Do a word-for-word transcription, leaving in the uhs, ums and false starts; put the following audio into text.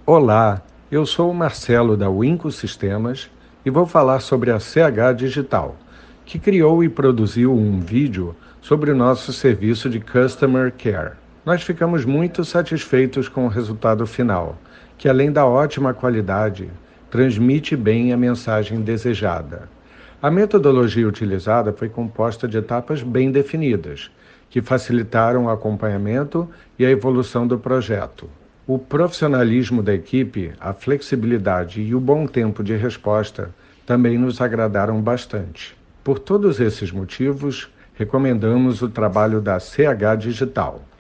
Olá, eu sou o Marcelo da Winco Sistemas e vou falar sobre a C H Digital, que criou e produziu um vídeo sobre o nosso serviço de Customer Care. Nós ficamos muito satisfeitos com o resultado final, que além da ótima qualidade, transmite bem a mensagem desejada. A metodologia utilizada foi composta de etapas bem definidas, que facilitaram o acompanhamento e a evolução do projeto. O profissionalismo da equipe, a flexibilidade e o bom tempo de resposta também nos agradaram bastante. Por todos esses motivos, recomendamos o trabalho da C H Digital.